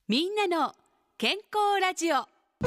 みんなの健康ラジオ。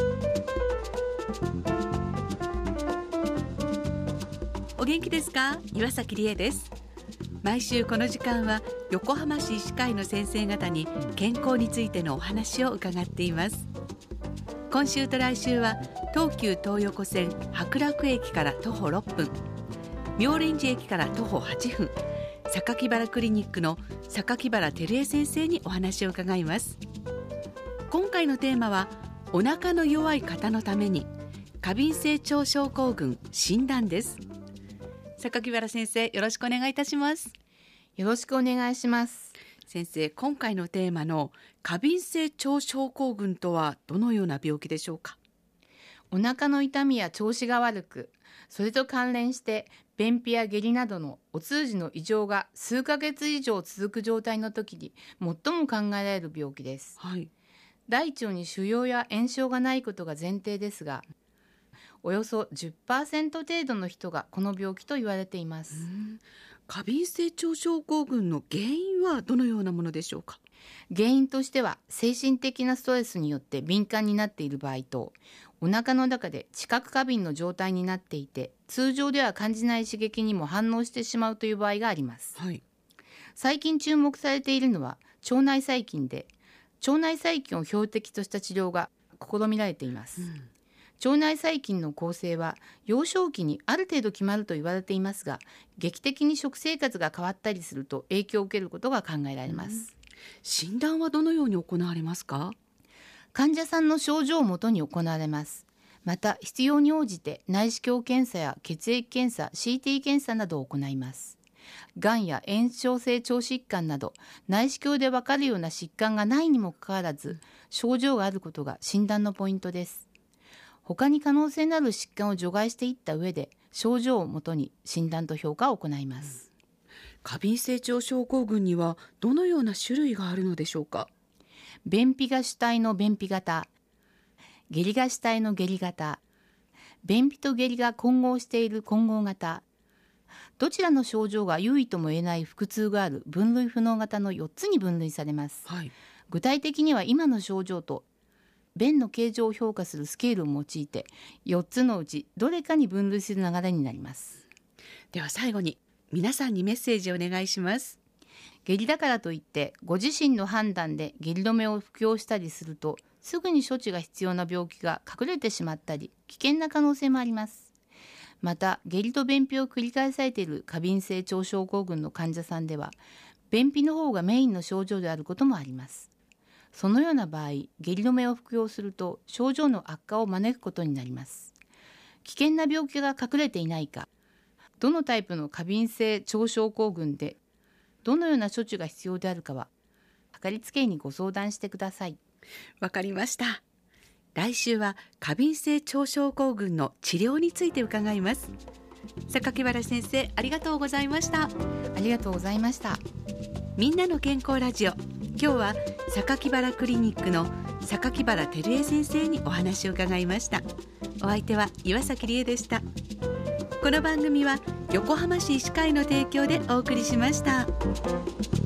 お元気ですか？岩崎理恵です。毎週この時間は横浜市医師会の先生方に健康についてのお話を伺っています。今週と来週は東急東横線白楽駅から徒歩6分、妙蓮寺駅から徒歩8分、榊原クリニックの榊原照江先生にお話を伺います。今回のテーマはお腹の弱い方のために過敏性腸症候群診断です。榊原先生、よろしくお願いいたします。 よろしくお願いします。 先生、今回のテーマの過敏性腸症候群とはどのような病気でしょうか？ お腹の痛みや調子が悪く、それと関連して便秘や下痢などのお通じの異常が数ヶ月以上続く状態の時に最も考えられる病気です。 はい。 大腸に腫瘍や炎症がないことが前提ですが、およそ 10% 程度の人がこの病気と言われています。 過敏性腸症候群の原因はどのようなものでしょうか？ 原因としては精神的なストレスによって敏感になっている場合と、お腹の中で知覚過敏の状態になっていて通常では感じない刺激にも反応してしまうという場合があります。 はい。 最近注目されているのは腸内細菌で、腸内細菌を標的とした治療が試みられています。腸内細菌の構成は幼少期にある程度決まると言われていますが、劇的に食生活が変わったりすると影響を受けることが考えられます。 診断はどのように行われますか？ 患者さんの症状をもとに行われます。また必要に応じて内視鏡検査や血液検査、CT 検査などを行います。がんや炎症性腸疾患など内視鏡でわかるような疾患がないにもかかわらず、症状があることが診断のポイントです。他に可能性のある疾患を除外していった上で、症状をもとに診断と評価を行います。 過敏性腸症候群にはどのような種類があるのでしょうか？ 便秘が主体の便秘型、下痢が主体の下痢型、便秘と下痢が混合している混合型、どちらの症状が優位とも言えない腹痛がある分類不能型の4つに分類されます。 はい。 具体的には今の症状と便の形状を評価するスケールを用いて4つのうちどれかに分類する流れになります。 では最後に皆さんにメッセージをお願いします。 下痢だからといってご自身の判断で下痢止めを服用したりすると、すぐに処置が必要な病気が隠れてしまったり危険な可能性もあります。また下痢と便秘を繰り返されている過敏性腸症候群の患者さんでは、便秘の方がメインの症状であることもあります。そのような場合、下痢止めを服用すると症状の悪化を招くことになります。危険な病気が隠れていないか、どのタイプの過敏性腸症候群でどのような処置が必要であるかは、かかりつけ医にご相談してください。 わかりました。来週は過敏性腸症候群の治療について伺います。榊原先生、ありがとうございました。 ありがとうございました。 みんなの健康ラジオ。今日は榊原クリニックの榊原照江先生にお話を伺いました。お相手は岩崎理恵でした。この番組は横浜市医師会の提供でお送りしました。